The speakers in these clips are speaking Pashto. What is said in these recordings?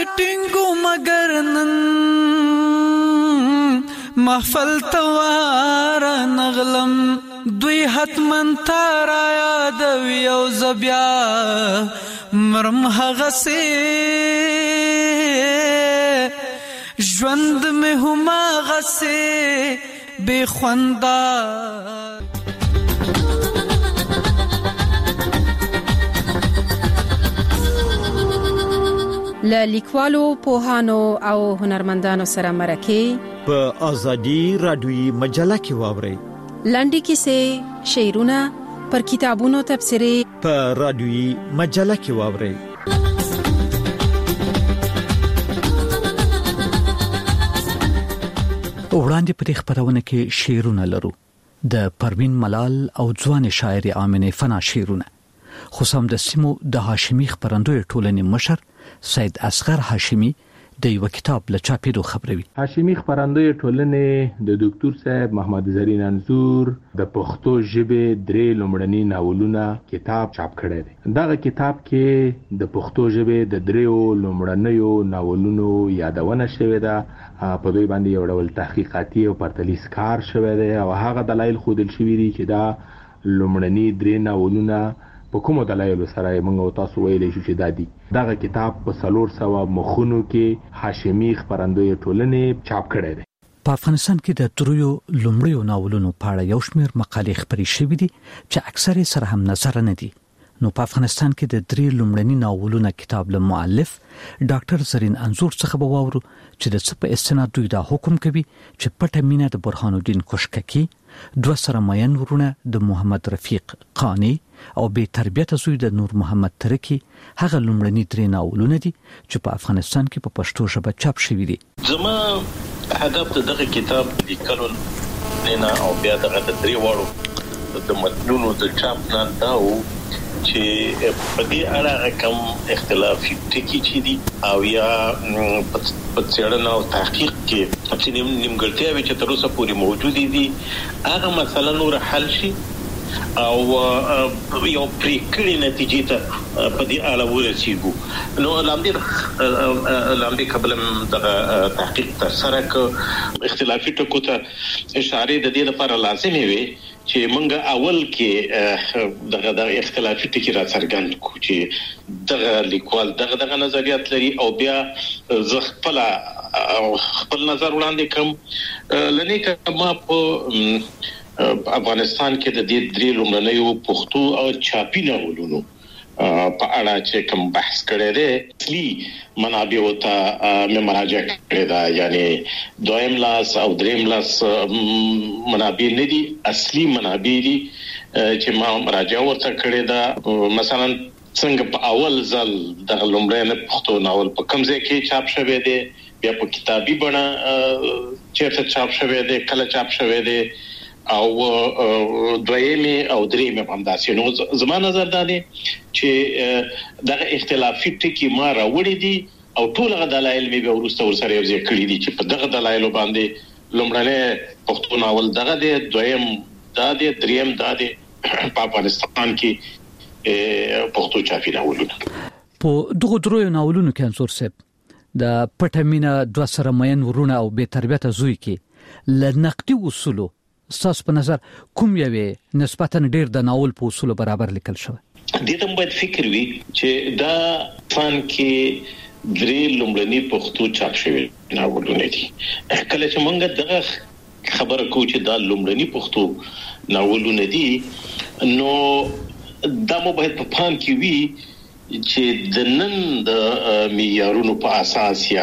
ټینګو مگر نن محفل توار نغلم دوی حتمن تارا یادوي او زبیا مرم هغسې ژوند مې هم هغسې بې خونده. له لیکوالو پوهانو او هنرمندانو سره مرکې په ازادي رادیوي مجله کې واورئ. لنډې کیسې، شعرونه، پر کتابونو تبصرې په رادیوي مجله کې واورئ. وړاندې په خبرونه کې شعرونه لرو د پروین ملال او ځوان شاعر آمنه فنا شعرونه، خو سم د سیمو د هاشمي خبرندوی ټولنې مشر سید اصغر هاشمي د یو کتاب له چاپېدو خبروي. هاشمي خبرندوی ټولنې د ډاکټر صاحب محمد زرین انزور د پښتو ژبې 3 لومړني ناولونه کتاب چاپ کړی دی. دغه کتاب کې د پښتو ژبې د 3 لومړنیو ناولونو یادونه شوې ده. په دوی باندې یو ډول تحقیقاتي او پرتلیس کار شوی دی او هغه دلایل ښودل شوي دي چې دا لومړني 3 ناولونه په کومو دلایلو سره موږ او تاسو ویلی شو چې دا دي. دغه کتاب په 400 مخونو کې هاشمي خبرندوی ټولنې چاپ کړی دی. په افغانستان کې د 3 لومړیو ناولونو په اړه یو شمېر مقالې خپرې شوې دي چې اکثره سره هم نظر نه دي. نو په افغانستان کې د 3 لومړني ناولونو کتاب له مؤلف ډاکټر زرین انزور څخه به واورو چې د څه په استناد دوی دا حکم کوي چې پټه مینه د برهان الدین کوشککی، 2 سره مین ورونه د محمد رفیق قانی او به تربیته زوی د نور محمد ترکی هغه لومړني 3 ناولونه دي چې په افغانستان کې په پښتو ژبه چاپ شوي دي. زما هدف دغه کتاب لیکلو نه او بیا دغه 3 وړو د متنونو د چاپ نه داو چې په دې اړه کوم اختلافي ټکي چې دي او یا په څېړنه او تحقیق کې چې نیمګړتیاوې چې تر اوسه پورې موجودې دي هغه مسله نور حل شي او یو پریکړې نتیجې ته په دې اړه ورسیږو. نو لاندې قبل د تحقیق تر سره اختلافي ټکو ته اشاره د دې لپاره لازمي وي چې موږ اول کې دغه اختلافي ټکي را څرګند کو چې دغه لیکوال دغه نظریات لري او بیا زه خپل نظر وړاندې کوم. لنی کما په افغانستان کې د دې 3 لومړنیو پښتو او چاپی ناولونو په اړه چې کوم بحث کړی دی اصلي منابع ته مراجعه کړې ده، یعنی دویم لاس او دریم لاس منابع نه دي، اصلي منابع دي چې ما مراجعه ورته کړې ده. مثلا څنګه په اول ځل د لومړني پښتو ناول په کوم ځای کې چاپ شوی دی، بیا په کتابي بڼه چیرته چاپ شوی دی، کله چاپ شوی دی او دویمه او دریمه هم داسې. نو زما نظر دا دی چې دغه اختلافي ټکي ما راوړي دي او ټول غو دلایل مې به ورسته ورسره یو ځای کړی دي چې په دغه دلایل باندې لومړنی پښتو ناول دغه دی، دویم دا دی، دریم دا دی. په افغانستان کې پښتو چاپی ناولونه په دغه 3 ناولونو کې انصور صاحب د پټه مینه، 2 سره مین ورونه او به تربیته زوی کې لنقدي اصولو تاسو په نظر کوم یوې نسبتاً ډیر د ناول په اصولو برابر لیکل شوی؟ دې ته باید فکر وي چې دا فن کې 3 لومړني پښتو چاپ شوی ناولونه دي. کله چې موږ دغه خبره کوو چې دا لومړني پښتو ناولونه دي نو دا مو باید په پام کې وي چې د نن د معیارونو په اساس یا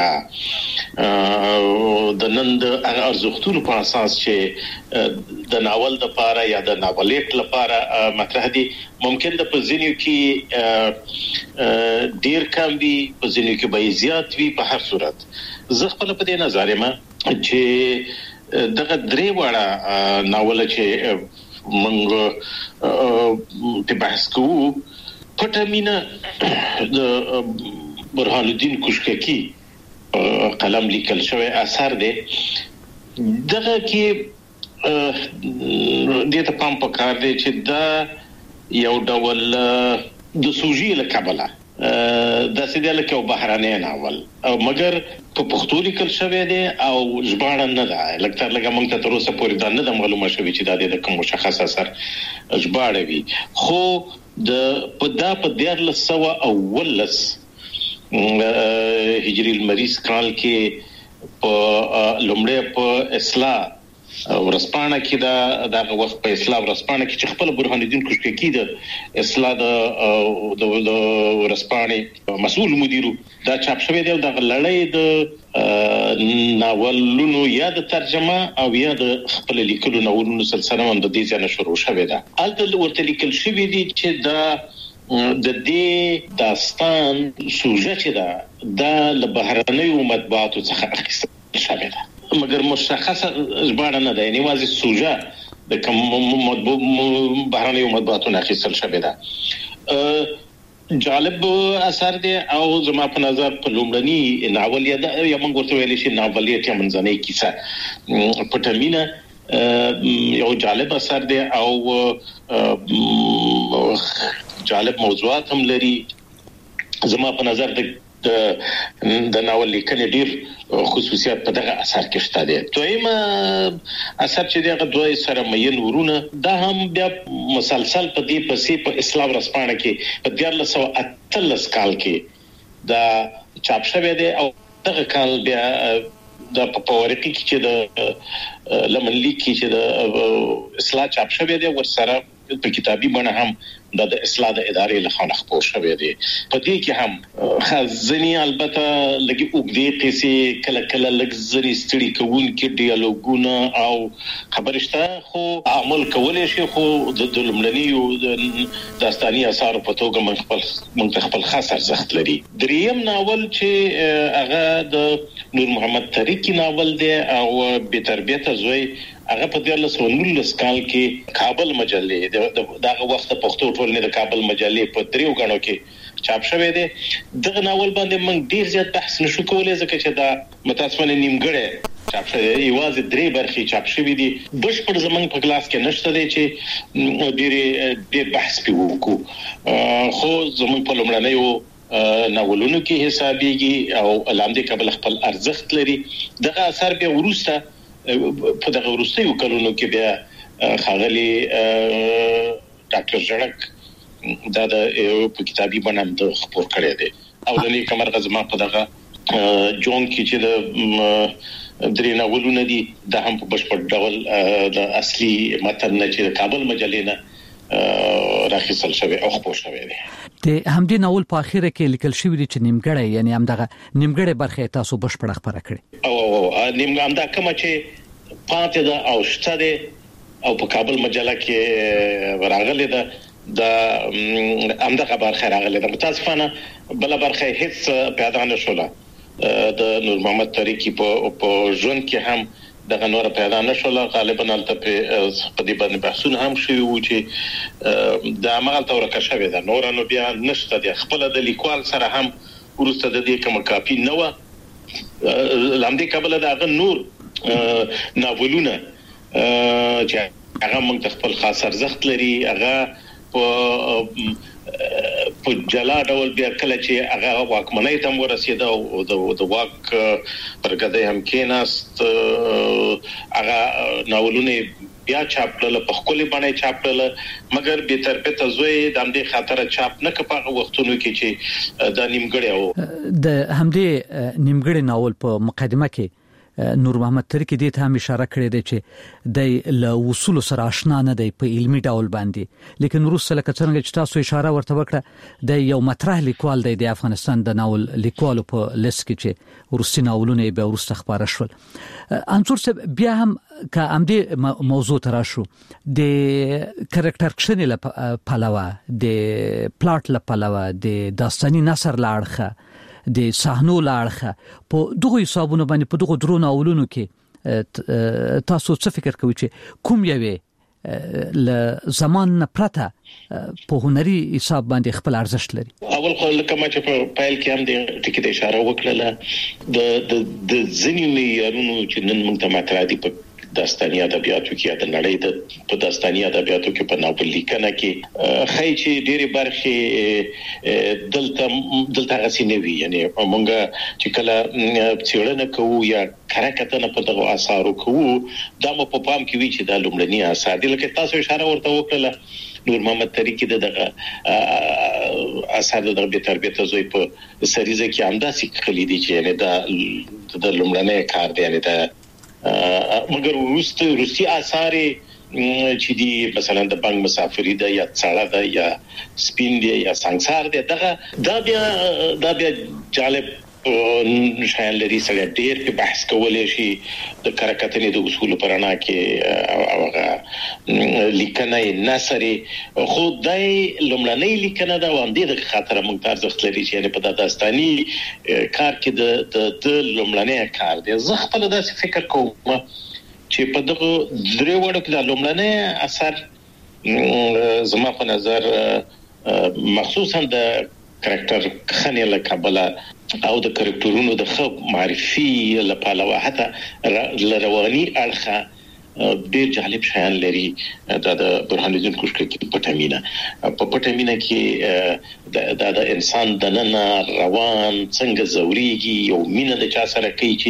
د نن د ارزښتونو په اساس چې د ناول د لپاره یا د ناولېټ لپاره مطرح دي، ممکن د پزینیو کې ډیر کم وي، پزینیو کې به زیات وي. په هر صورت زه خپل په دې نظر یم چې دغه 3 وړه ناول چې موږ په بحث کوو پټه مینه د برهان الدین کوشککی قلم لیکل شوی اثر دی. دغه کې د پام پکار دی چې دا یو ډول د سوژې له کبله د سیدل کې بهرانه ناول او مګر په پښتو لیکل شوی دی او ژباړه نه ده لکه موږ ته تر اوسه پورې دا نه معلومه شوی چې دا د کوم مشخص اثر ژباړه وي خو په 1411 هجری المریض کال کې په لومړی په اصلاح ورسپانه کې دا وخت په اصلاح ورسپانه کې چې خپل برهان الدین کوشکی د اصلاح د ورسپانه مسؤل مدیرو دا چاپ شوی دی د لړۍ د ناولونو یا د ترجمه او یا د خپل لیکلو ناولونو سلسله هم د دې ځای نه شروع شوی ده الته ورته لیکل شوی دی چې دا د دې داستان سوژه چې دا د بهرنیو مطبوعاتو څخه اخیستل شوی ده مګر مشخصه ژباړه نه ده یعنی واځي سوژه د کوم بهرنیو مطبوعاتو اخیستل شوی ده جالب اثر دی او زما په نظر په لومړني ناول یا موږ ورته ویل شي ناولیت یا منځنۍ کیسه پټمینه یو جالب اثر دی او جالب موضوعات هم لري زما په نظر د ناول لیکنې ډیر خصوصیات په دغه اثر کې شته دي دویم اثر چې دغه دوی سره مین ورونه دا هم بیا مسلسل په دې پسې په اسلام رسپانه کې په 1913 کال کې دا چاپ شوی دی او دغه کال بیا د پاورقي کې چې د لمنلی کې چې د اصلاح چاپ شوی دی ورسره په کتابي بڼه هم د اصلاح د ادارې له خوا خپور شوی دی په دې کې هم خزنی البته لګي وګړي قصې کله لګزري ستړي کوونکې ډیالوګونه او خبرشته خو عمل کولای شي خو د لمړنیو داستاني اثار په توګه خپل خاص ارزښت لري دریم ناول چې هغه د نور محمد تاریخي ناول دی او به تربیته زوی هغه په 1919 کال کې کابل مجلې دغه وخت پښتو ټولنې د کابل مجلې په دریو غاڼو کې چاپ شوی دی دغه ناول باندې موږ ډیر زیات بحث نشو کولای ځکه چې دا متاسفانه نیمګړی چاپ شوی یوازې درې برخې چاپ شوی دي بشپړ زمونږ په کلاس کې نشته دی چې ډیر بحث وکړو خو زمونږ په لومړنیو ناولونو کې حسابيږي او لاندې قبل خپل ارزښت لري دغه اثر به ورسته په دغه وروستیو کلونو کې بیا خاغلی ډاکټر جړک دا د په کتابي بڼه د خبر کړی دی او د نیک مرغه زما په دغه جون کې چې د درې ناولونه دي د هم په بشپړ ډول د اصلي متن نه چې د کابل مجلې نه راخیستل شوی او خبر شوی دی د همدې ناول په اخیره کې لیکل شوی دی چې نیمګړی یعنی همدغه نیمګړی برخه تاسو بشپړ خبره کړې او نیمګړی کوم چې پاتې ده او شته ده او په کابل مجله کې راغلي ده د همدغه برخه راغلي ده متاسفانه بل برخه هیڅ پیدا نه شوله د نور محمد تاریخي په ژوند کې هم دغه نور پیدا نشول غالبا البته په دې باندې بحثونه هم شوي وو چې د عمل تورکه شوی ده نور نو بیا نشته د خپل د لیکوال سره هم ورسته د دې کوم کاپی نه و لاندې قبل دغه نور ناولونه چې هغه موږ خپل خاص ارزښت لري هغه په جلا ډول بیا کله چې هغه واکمنۍ ته ورسېده او د واک پرګدې هم کېناست هغه ناولونه بیا چاپل په خپل باندې چاپل مګر به تر په تزوی د همدې خاطر چاپ نه کپغه وختونو کې چې د نیمګړی او د همدې نیمګړی ناول په مقدمه کې نور محمد تاریخي دې ته هم اشاره کړې ده چې د له وصول سره آشنا نه دی په علمي ډول باندې لیکن روسه لکه څنګه چې تاسو اشاره ورته وکړه د یو مطرح لیکوال دی د افغانستان د ناول لیکوالو په لیست کې چې روسي ناولونه به ورسته خبره شول انصور صاحب بیا هم که همدې موضوع تر شو د کریکټر کشن له پلوه د پلاټ له پلوه د داستاني نثر لاړخه د صحنو لاړخه په دغه حسابونو باندې په دغه درو ناولونو کې تاسو څه فکر کوئ چې کوم یوې ل زمان پرته په هنري حساب باندې خپل ارزښت لري اول خو لکه ما چې په پایل کې هم د ټکی د اشاره وکړه د ځینې معیارونو چې نن موږ ته مطرح دي په داستاني ادبیاتو کې د نړۍ د په داستاني ادبیاتو کې په ناول لیکنه کې خای چې ډېری برخې دلته غسینوي یعنی مونږه چې کله څېړنه کوو یا کارکتنه په دغه آثارو کوو دا مو په پام کې وی چې د لومړني آثار د لکه تاسو اشاره ورته وکړه نور محمد طریقې دغه اثر دغه به تربیته زوی په سریزه کې همداسې خلیدي چې یعنی دا د لومړنۍ کار دی یعنی دا مګر روسي آثار چې دی مثلا د بنګ مسافری ده یا څاړه ده یا سپین دی یا سنگسار دی دا بیا جالب شاین لري سره ډېر په بحث کولای شي د کارکتنې د اصول پرانا کې اوغه لیکنه نثري خو دای لمړنۍ لیکنه دا وندې د خاطر موږ ارزښت لري چې په داستاني کار کې د لمړنۍ کار دی زه خپل داسې فکر کوم چې په دغه درې وړو کې د لمړنۍ اثر زما په نظر مخصوصا د کریکټر خنه لکبله او د کریکټرونو د خب معرفي لپاره حتی لرواني اړخه ډېر جالب شیان لري د برهان الدین کوشکي په پټمینه کې د انسان د نن روان څنګه زوريږي او مینه د چا سره کوي چې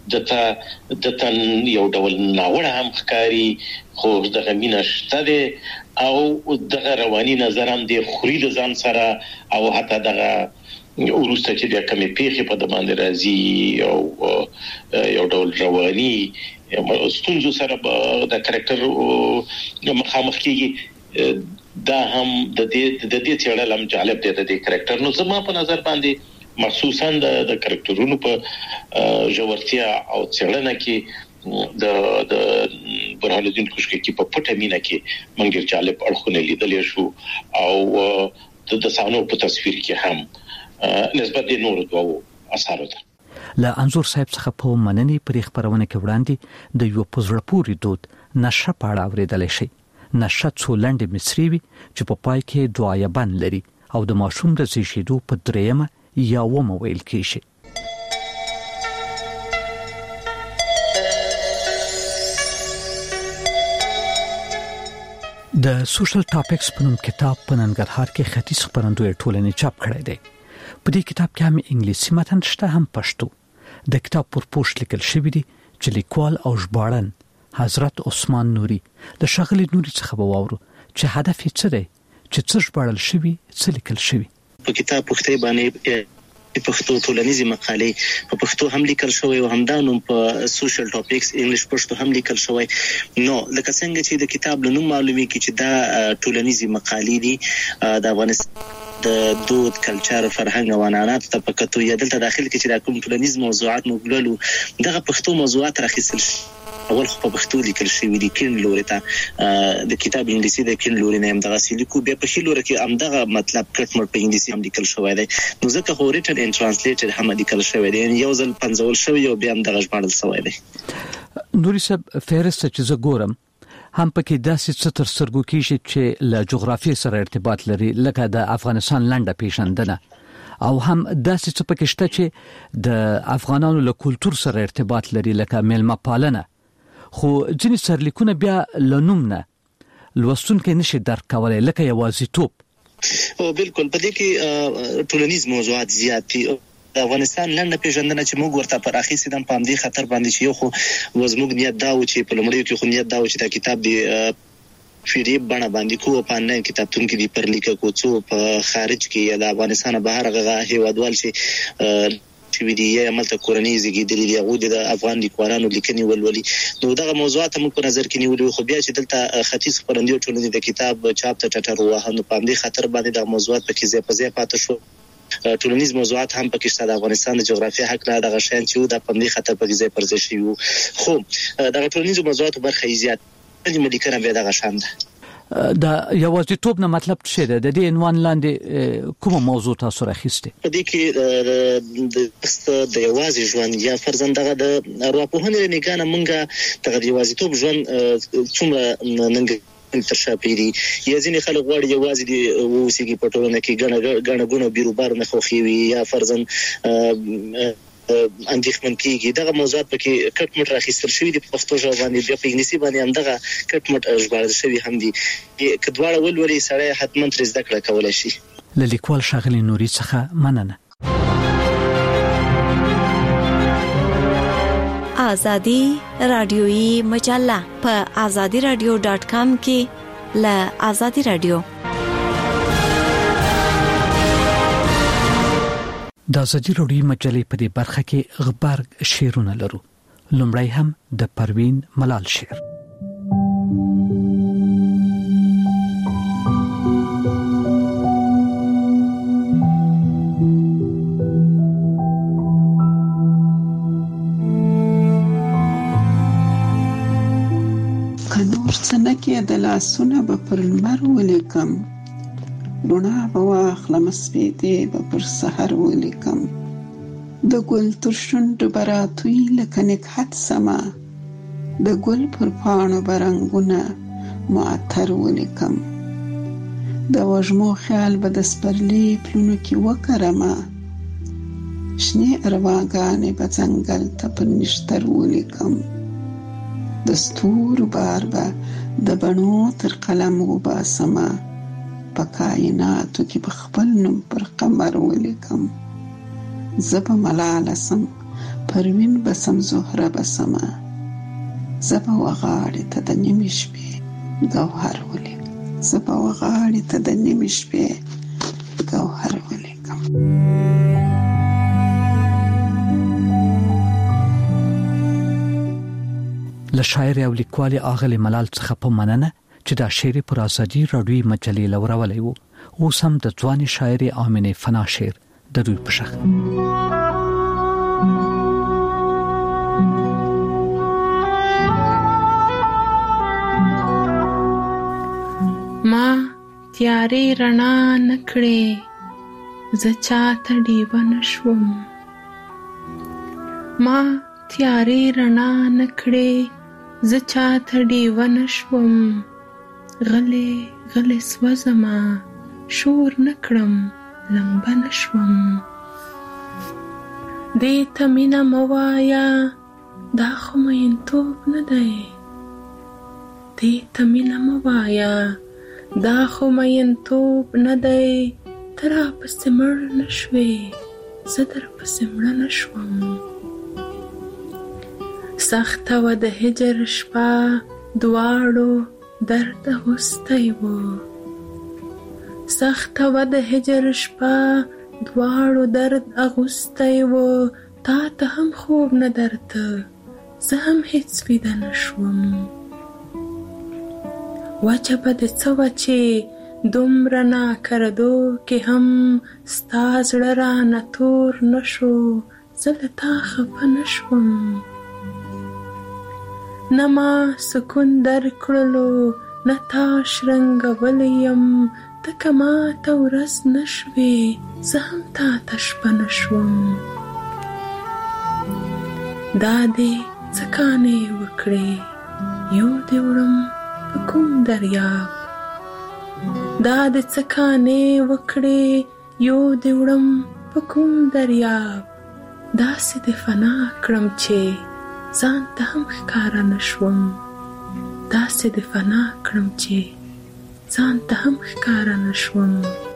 دته یو ډول ناوړه هم ښکاری خو دغه مینه شته او دغه رواني نظر هم د خوري د ځان سره او حتی دغه ورسته چې د کمی پیخي په د باندې راځي او یو ډول رواني ستونزو سره د کریکټر مخامخ کیږي دا هم د دې چړل هم جالب دی د کریکټر نو زما په نظر باندې مخصوصا د کریکټرونو په جوړتیا او چړنه کې د برهان الدین کوشکي په پټمینه کې موږ جالب اړخونه لیدل شو او د سانو په تصویر کې هم نسبت د نور دوه اثارو ته له انزور صاحب څخه په مننې پرې خبرونه کې وړاندې د یو پزړه پوری دود نشه پاړه اوریدل شي نشه څولند مصری وي چې په پای کې دعایبان لري او د ماشوم د زیشیدو په دریمه یا ومه ویل کیږي د سوشل ټاپکس په نوم کتاب په ننګرهار کې ختیځ خبرندوی ټولنې چاپ کړی دی په دې کتاب کې هم انګلیسي متن شته هم پښتو د کتاب پر پوسټ لیکل شوی دی چې لیکوال او ژباړن حضرت عثمان نوري د شغلې نوري څخه وواورو چې هدف یې څه دی چې څه ژباړل شوی څه لیکل شوی په کتاب پښتو باندې پښتو ټولنیزه مقالې په پښتو هم لیکل شوی او همدا نوم په سوشل ټاپکس انګلیش پښتو هم لیکل شوی نو لکه څنګه چې د کتاب له نوم معلومي کی چې دا ټولنیزه مقالې دي د افغانستان د دود کلچر فرهنګ او عنعنات ته پکتو یا دلته داخل کې چې د کوم ټولنیز موضوعات موږ دغه پښتو موضوعات راخیستل اول خو په پښتو لیکل شوی دي کین لوري ته د کتاب انګلیسي د کین لوري نه هم دغه سلیکو بیا په خې لوري کې هم دغه مطلب کټ مر په انګلیسي هم لیکل شوی دی نو ځکه خو ریټن ان ترانسلیټر هم لیکل شوی دی یو ځل پنځول شوی او بیا هم دغه ژباړل شوی دی نوري صاحب فهرست چې زه ګورم هم پکې داسې څه تر سترګو کېږي چې له جغرافیې سره ارتباط لري لکه د افغانستان لنډه پیژندنه او هم داسې څه پکې شته چې د افغانانو له کلچر سره ارتباط لري لکه میلمه پالنه خو ځینې سرلیکونه بیا لنوم نه لوستونکي نشي درک کولای لکه یوازیتوب او بالکل په دې کې ټولنیز موضوعات زیات دي افغانستان لنډه پیژندنه چې موږ ورته پر اخی سیدم پام دي خطر باندې چې یو خو وزموږ نیت دا و چې په لومړیو کې خو نیت دا و چې دا کتاب دی فریب بڼه باندې کوه په نه کتابتون کې دی پر لیکه کو څو په خارج کې یا د افغانستان بهر غږه هیوادوال شي چې وی دی عملته کورنۍ زیږیدلې دی هغه د افغان لیکوالانو لیکنې ولولي نو دغه موضوعات موږ په نظر کې نیولې خو بیا چې دلته ختیځ خبرندوی ټولنې د کتاب چاپ ته ټټر وهنه پام دي خطر باندې د موضوعات په کې ځای پاتې شو ټولنیز موضوعات هم پکې شته د افغانستان د جغرافیه حق نه دغه شین چې د پندې خطر په ځای پر ځای شي خو دغه ټولنیز موضوعات برخه زیات دي ملي کړه به دغه شان ده دا یوازیتوب نه مطلب څه ده د دې عنوان لاندې کوم موضوع تاسو راخسته په دې کې د یوازې ژوند یا فرزند دغه د ارواپوهنې نگانه مونږه دغه یوازیتوب ژوند څومره ننګ ترشا پیری یا ځینې خلک غواړي یوازې دی وسیږي په ټولنه کې غنه غونه بیروبار نه خوخي وي یا فرزند اندېښمن کیږي. دغه موضوعات پکې کټ مټ راخیستل شوی دي په پښتو ژبه باندې، بیا په انګلیسي باندې هم دغه کټ مټ ژباړل شوی هم دي. کډوال ولولي سړی حتماً تر زده کړه کولای شي. لیکوال ښاغلي نوري څخه مننه. آزادی رادیویی مجله په azadiradio.com کې له آزادی رادیو. د آزادی رادیویی مجلې په دې برخه کې غبرګ شعرونه لرو. لومړی هم د پروین ملال شعر. سنکه د لاسونه به پر لمر ولیکم، رونا به واخلم سپیدې به پر سحر ولیکم، د ګل تر شونډو به راتوی لکه نکهت سمه، د ګل پر پاڼو به رنګونه معطر ولیکم، د وږمو خیال به د سپرلي پلونو کې وکرمه، شنې ارواګانې به ځنګل ته پر نښتر ولیکم، د ستورو بار به د بڼو تر قلم وباسمه، په کائناتو کې به خپل نوم پر قمر ولیکم، زه به ملاله سم پروین به سم زهره به سمه، زه به وغاړې ته د نیمې شپې ګوهر ولیکم، زه به وغاړې ته د نیمې شپې ګوهر ولیکم. له شاعر او لیکوال اغلی ملال څخه په مننه چې دا شعر پر آزادی رادیویی مجلې لورولې وو. اوس هم د ځواني شاعر آمنه فنا شعر د دوی په شخ. ما تیارې رڼا نکړې زه چاته ډیوه نشوم، ما تیارې رڼا نکړې زه چاته ډیوه نشوم، غلې غلې سوځمه شور نکړم لمبه نشوم، دې ته مینه مه وایه دا خو مینتوب نه دی، دې ته مینه مه وایه دا خو مینتوب نه دی، ته راپسې مړ نشوې زه درپسې مړه نشوم، سخته وه د هجر شپه دواړو درد اغوستی و، سخته وه د هجر شپه دواړو درد اغوستی و، تا ته هم خوب نه درته زه هم هیڅ ویده نشوم، وجه به د څه وه چې دومره ناکردو کې هم ستا زړه رانه تور نشو، زه له تا خفه نشوم، نه ما سکون در کړلو نه تا شرنګولی یم، ته که ما ته ورځ نشوې زه هم تا ته شپه نشوم، دا دې څه کانې وکړې یو دې وړم په کوم دریاب، دا دې څه کانې وکړې یو دې وړم په کوم دریاب، داسې دې فنا کړم چې ځان ته هم ښکاره نشوم، داسې دې فنا کړم چې ځان ته هم ښکاره نشوم.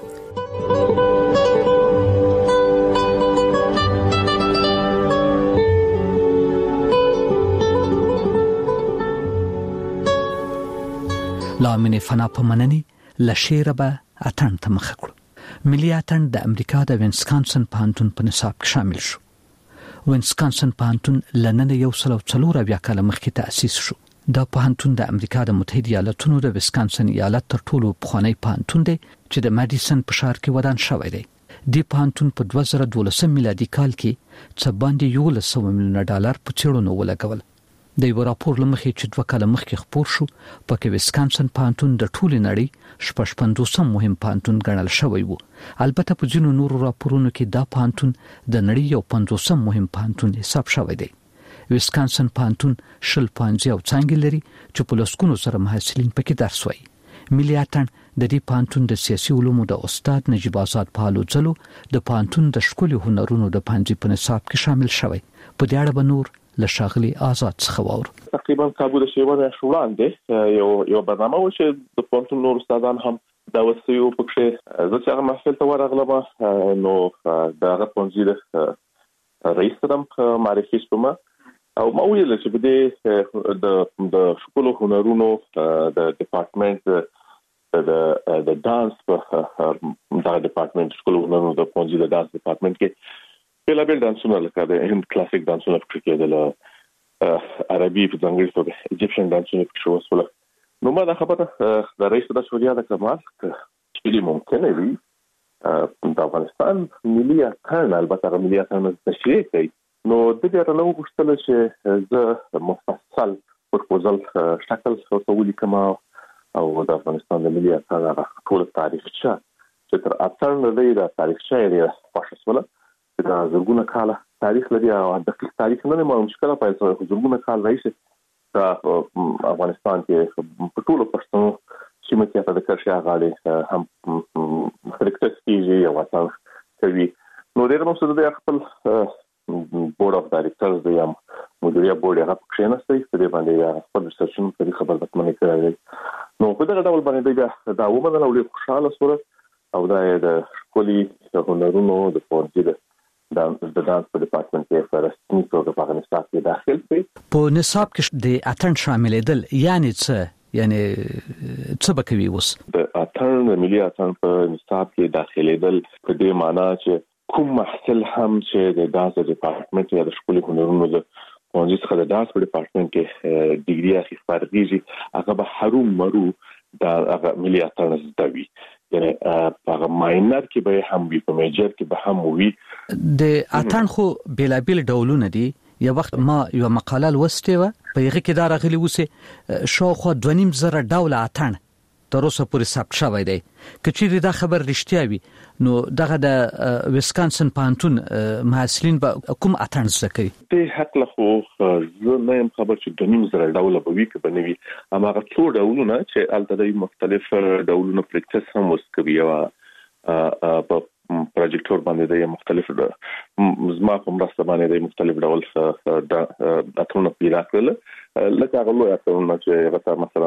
لامین فنا په مننې له شعره به اتڼ ته مخه کړو. ملي اتڼ د امریکا د وینسکانسن پوهنتون په نصاب کې شامل شو. وینسکانسن پوهنتون لنن 140 کال مخکې تأسیس شو. دا پوهنتون د امریکا د متحده ایالاتونو د ویسکانسن ایالت تر ټولو پخوانی پوهنتون دی چې د ماډیسن په ښار کې ودان شوی دی. دی پوهنتون په 2012 میلادي کال کې څه باندې $100 میلیون په څېړنو ولګول. د یو راپور لمخې چې 2 کال مخکې خپور شو، پکې ویسکانسن پوهنتون د ټولې نړۍ 55 مهم پوهنتون ګڼل شوی وو. البته په ځینو نورو راپورونو کې دا پوهنتون د نړۍ یو 50 مهم پوهنتون حساب شوی دی. ویسکانسن پوهنتون 20 پوهنځي او څانګې لري چې په لسګونو سره محصلین پکې درس وايي. ملي اتڼ د دې پانتون د سیاسي علومو د استاد نجیب آزاد پالوځلو د پانتون د ښکلي هنرونو د پنځه په نصاب کې شامل شوی. په دې اړه به نور له شاغلي آزاد څخه واورو. تقریبا کابو د شیوه شوړاندې یو برنامه و چې د پانتون نور استادان هم دا وسیو پکې زه چې هغه محفل ته ورغلم نو دا پونځي رئیس ترم معرفي شوم او ما ویل چې په دې د ښکلو هنرونو د ډپارټمنټ د دانس په دا ډپارټمنټ ښکلو هنرونو د پونځي د دانس ډپارټمنټ کې بل دانسونه لکه د هند کلاسیک دانسونه پکې د عربي په ځانګړي توګه ایجپشن دانسونه پکې شو وسوله. نو ما دا خبره د رئیس د شوریا د کمال چې ممکنه وي د افغانستان ملي اتن البته ملي اتن تشریح کوي. نو د دې اړه نو غوښتل چې زه مفصل پروپوزل شکل وسولې کما او د افغانستان د ملي اتن ټول تاریخ چې تر اتن لري د تاریخ شایې پښه دا زرګونه کاله تاریخ لري او د تاریخ نه معلوم شکل په اساس زرګونه کال راځي د افغانستان کې په ټولو پښتنو چې مکه په دغه شی غالي هم خلکت کیږي او وطن کوي. نو ډېر مو څه د خپل بورډ اف ډایریکټرز د یم مدیریت بورډ هغه پښینسته په دې باندې خپل ریسرچ په خبر پاتمنې کړی. نو په دغه ډول باندې دا ومنل او ډېر خوشاله سره او دا د ښکلي هنرونو د پونځي د دانس په ډپارټمنټ کې فرستنی توګه په افغانستان کې داخل شي. په نصاب کې د اتن شاملېدل یعنی څه به کوي اوس د اتن د ملي اتن په نصاب کې داخلېدل په دې معنی چې کوم محصل هم چې د دانس ډپارټمنټ یا د ښکلي هنرونو د پونځي څخه د دانس په ډپارټمنټ کې ډیګري اخیستل فرضیږي هغه به هرو مرو د ملي اتن زدوي. یعنی هغه ماینر کې به هم وي په میجر کې به هم وي. د اتن خو بیلابیل ډولونه دي. یو وخت ما یو مقاله لوستې و په هغه کې دا راغلی و چې شاوخوا 2.5 ډول اتن تر اوسه پورې ثبت شوی دی. کچېری دا خبر رښتیا وي نو دغه د ویسکانسن پانتون محصلین به کوم اتن زده کوي؟ د حق له خو زه نه يم خبر چې 2.5 ډول به وي که به نه وي. هغه څو ډولونه چې البته مختلف ډولونه پریکټس هم وسکوي او په پروجیکټور باندې د مختلف زما په مرسته باندې د مختلف ډول د اترونو پیدا کړل لکه هغه لوی اترونه چې هغه مثلا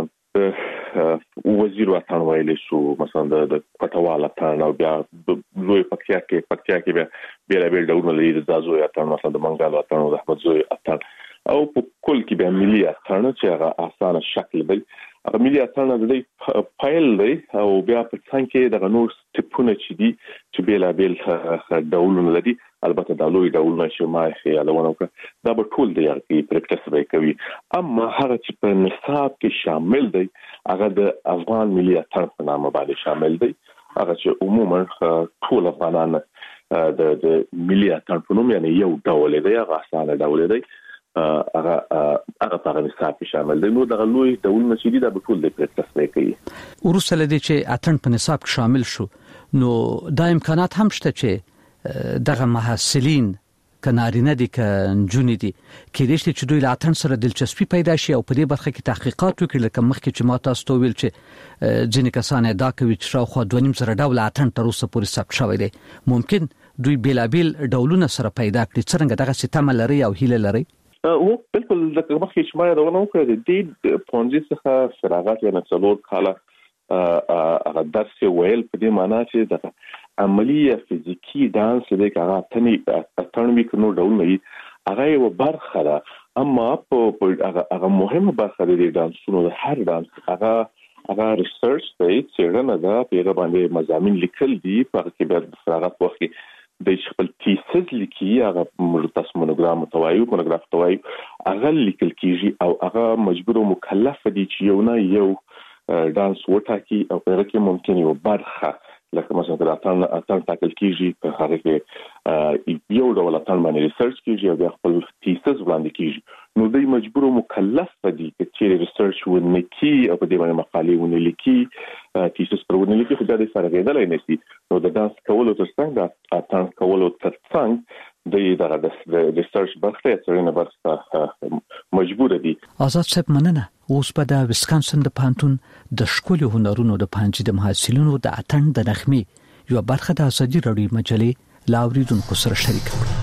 وزیر وطن ویل شو مثلا د پټوال اتن او بیا لوی پکتیا کې بیا بیل ډولونه لري د زازو اتن مثلا د منګال اتن او د احمد زوی اتن او په کل کې بیا ملي اتن چې هغه اسانه شکل دی. هغه ملي اتن د فایل دی او بیا په څنګه کې د نور سټپونه چې دي چې بیل ډولونه لري البته د لوی ډولونه چې ما یادونه وکړه دا به ټول دی چې پریکټس به کوي. اما هغه چې په نصاب کې شامل دی هغه د افغان ملي اتن په نامه باندې شامل دی. هغه چې عموما ټول افغانان د ملي اتن په نوم یعنی یو ډول دی هغه اسانه ډول دی هغه په نصاب کې شامل دی. نو د لوی ډولونه چې دي دا به ټول دی پریکټس کوي. ورسره لدی چې اتن په نصاب کې شامل شو نو دا امکانات هم شته چې دغه محصلین کنارینه دي کنجونې دي کېدې چې دوی له اتن سره دلچسپي پیدا شي او په دې برخه کې تحقیقات وکړي لکه مخکې چې ما تاسو ته ویل چې ځینې کسان دا کوي چې شاوخوا 2.5 ډول اتن تر اوسه پورې ثبت شوی دی. ممکن دوی بیلابیل ډولونه سره پیدا کړي. څنګه دغه سیستم لري او هیله لري؟ او بالکل د مخکې چې ما یادونه وکړه د پونځي څخه فراغت یا څلور کاله هغه درس ویل په دې معنی چې د عملی فزیکی دانس د هغه اتنوي کنو ډول نه هغه یو برخه ده. اما په هغه مهمه برخه د دانسونو د هر دانس هغه ریسرچ دی چې نه دا په باندې مضامین لیکل دي په کې به فراغت وخت د خپل تیسز لیکي هغه مرتس مونوګرام توایو هغه لیکل کیږي او هغه مجبور او مکلف دي چې یو دانس وټاکي او په هغه کې ممکن یو برخه لکه مثلا د اتن تاکل کیږي په هغه کې یو ډول اتن باندې ریسرچ کیږي او بیا خپل تیسز وړاندې کیږي. نو دوی مجبور او مکلف دي چې ریسرچ ونکي او په دې باندې مقالې ونلیکي تیسز پرونه لیکي خو دا د فرغېدل نه سي. نو د دانس کولو ترڅنګ د اتن کولو ترڅنګ د ریسرچ برخه څېړنې برخه مجبور دي. آزاد صاحب مننه. اوس په د ویسکانسن د پانتون د ښکلي هنرونو د پانجي د محصلینو د اتن د نغمې یو برخه د ازادي راډیو مجلې لاوریدونکو سره شریک کړه.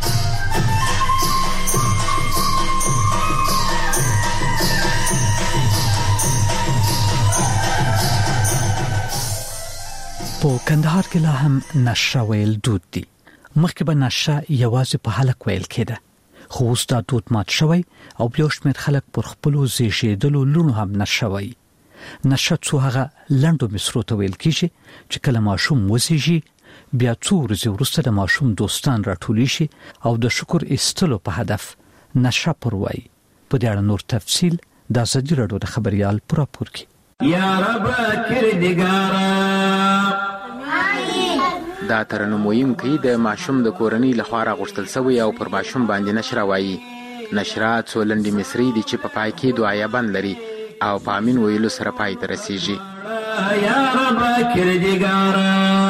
په کندهار کې لا هم نشه ویل دود دي. مخکې به نشه یوازې په حلق ویل کېده، خو اوس دا دود مات شوی او یو شمېر خلک پر خپلو زیږېدلو لوڼو هم نشه وایي. نشه څو هغه لنډو مصرو ته ویل کېږي چې کله ماشوم وزېږي بیا څو ورځې وروسته د ماشوم دوستان راټولی شي او د شکر ایستلو په هدف نشه پر وایي. په دې اړه نور تفصیل د ازادي راډیو د خبریال په راپور کې. یا رب کردګارا دا ترنم ویونکی د ماشوم د کورنۍ لخوا راغوښتل شوی او پر ماشوم باندې نشره وایي. نشره څو لنډې مصري دي چې په پای کې دعایه بند لري او په امین ویلو سره پای ته رسیږي. یا رب کردګارا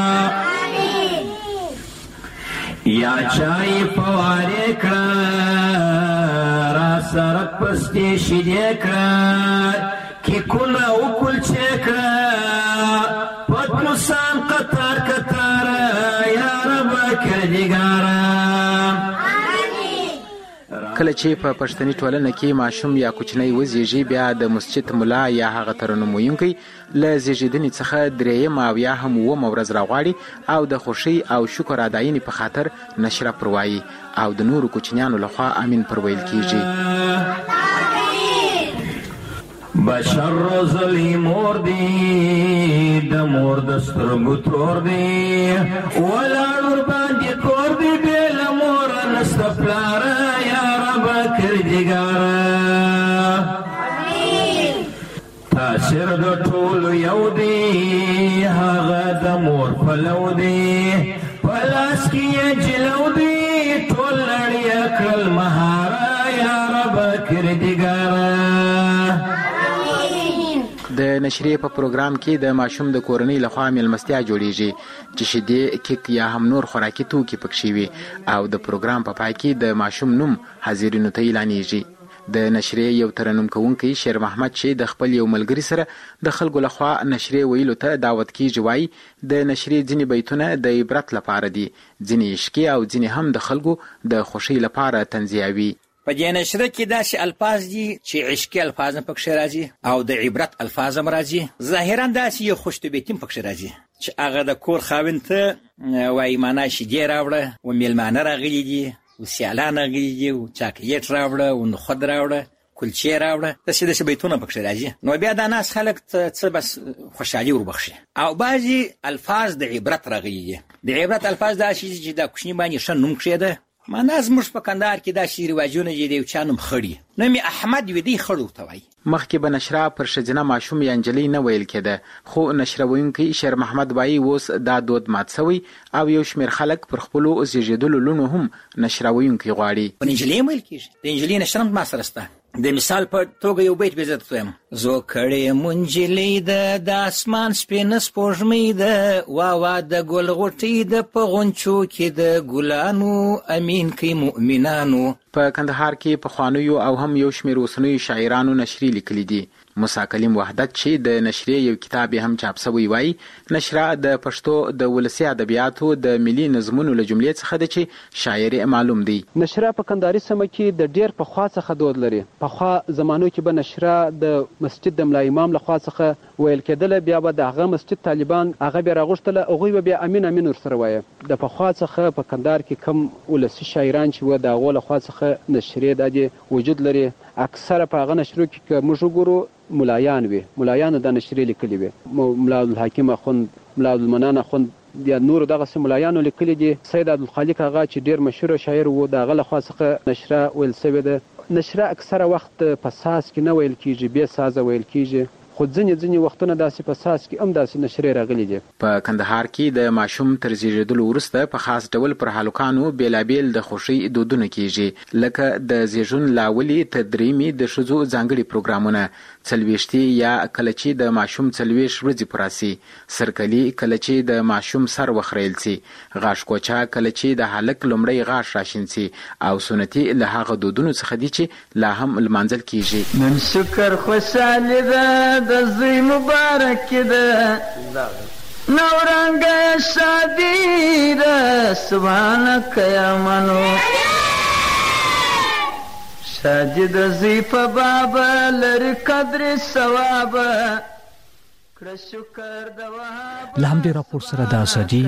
یا چای فواره کړه را سره پستې شیدې کړه کی کله وکول چکړه پتلوسان قطار قطار یا رب کردګارا. کله چې په پښتني ټولنه کې ماشوم یا کوچنی وزېږي بیا د مسجد مولا یا هغه ترنم ویونکی له زیږیدنې څخه درېیم او یا هم اوومه ورځ راغواړي او د خوښۍ او شکر اداینې په خاطر نشره پر وایي او د نورو کوچنیانو لخوا امین پر ویل کیږي. بشر روزلی مور دی د مور د سترګو تور دی ولاړ باندې کور دی بل مور نسته پلار یا رب کردګارا. تاثیر د ټول یو دی هغه د مور پلو دی پلاس کې جلو دی ټول لړیا کړل مهارا یا رب کردګارا. د نشریې په پروګرام کې د ماشوم د کورنۍ لخوا میلمستیا جوړیږي چې شیدې، کیک یا هم نور خوراکي توکي پکې وي او د پروګرام په پای کې د ماشوم نوم حاضرینو ته اعلانېږي. د نشریې یو ترنم کوونکی شیر محمد چې د خپل یو ملګري سره د خلکو لخوا نشریې ویلو ته دعوت کیږي وایي د نشریې ځینې بیتونه د عبرت لپاره دي، ځینې عشقي او ځینې هم د خلکو د خوښۍ لپاره تنزیهوي. په دې نشره کې داسې الفاظ دي چې عشقي الفاظ هم پکې راځي او د عبرت الفاظ هم راځي. ظاهرا داسې یو خوشطبیعتي هم پکې راځي چې هغه د کور خاوند ته وایي معنا شیدې راوړه و میلمانه راغلي دي و سیالان راغلي دي و چاکلیټ راوړه و نخود راوړه کلچې راوړه، داسې بیتونه پکې راځي. نو بیا دا ناس خلک څه بس خوشحالي وربخشي. او بعضې الفاظ د عبرت راغلي دي. د عبرت الفاظ داسې دي چې دا کوچني باندې ښه نوم کښېده. معنا زموږ په کندهار کې داسې رواجونه دي د یو چا نوم خړي نوم یې احمد وي دی خړ ورته وایي. مخکې به نشره پر ښځینه ماشوم یا نجلۍ نه ویل کېده، خو نشره ویونکی شیر محمد وایي اوس دا دود مات شوی او یو شمېر خلک پر خپلو زیږېدلو لوڼو هم نشره ویونکی غواړي. په نجلۍ هم ویل کېږي. د نجلۍ نشره هم ما سره شته. د مثال په توګه یو بیت به زه درته وایم: زو کړې منجلۍ د اسمان سپینه سپوږمۍ ده، واوا د ګل غوټۍ د په غونچو کې د ګلانو امین کوي مؤمنانو. په کندهار کې پخوانیو او هم یو شمېر اوسنیو شاعرانو نشرې لیکلي دي. موسی کلیم وحدت چې د نشرې یو کتاب هم چاپ شوی وایي نشره د پښتو د ولسي ادبیاتو د ملي نظمونو له جملې څخه ده چې شاعري معلوم دی. نشره په کندهاري سیمه کې د ډېر پخوا څخه دود لري. پخوا زمانو کې به نشره د مسجد د ملا امام لخوا څخه ویل کېدله، بیا به د هغه مسجد طالبان هغه بیا راغوښتله، هغوی به بیا امین امین ورسره وایه. د پخوا څخه په کندهار کې کم ولسي شاعران چې وه د هغو لخوا څخه نشرې دا دې وجود لري. اکثره په هغه نشرو کې که موږ وګورو ملایان وي، ملایانو دا نشرې لیکلي وي. ملا عبدالحکیم اخوند، ملا عبدالمنان اخوند یا نورو دغسې ملایانو لیکلي دي. سید عبدالخالق هغه چې ډېر مشهور شاعر و د هغه لخوا څخه نشره ویل سوې ده. نشره اکثره وخت په ساز کې نه ویل کېږي، بې سازه ویل کېږي. خو ځینې وختونه داسې په ساس کې هم داسې نشرې راغلي دي. په کندهار کې د ماشوم تر زیږیدلو وروسته په خاص ډول پر هلکانو بیلابیل د خوښۍ دودونه کیږي، لکه د زیږون لاولي تدریمي د ښځو ځانګړي پروګرامونه، څلوېښتي یا کله چې د ماشوم 40 ورځې پوره سي، سرکلي کله چې د ماشوم سر وخریل سي، غاښ کوچا کله چې د هلک لومړی غاښ راشین سي، او سنتي له هغه دودونو څخه دي چې لا هم لمانځل کیږي. نن شکر خوشاله ده د زوی مبارک ده نورنګ شادي ده سبحانك یا منو شادي د زوی په باب لري قدر ثواب کړه شکر د وهاب. له همدې راپور سره د ازادي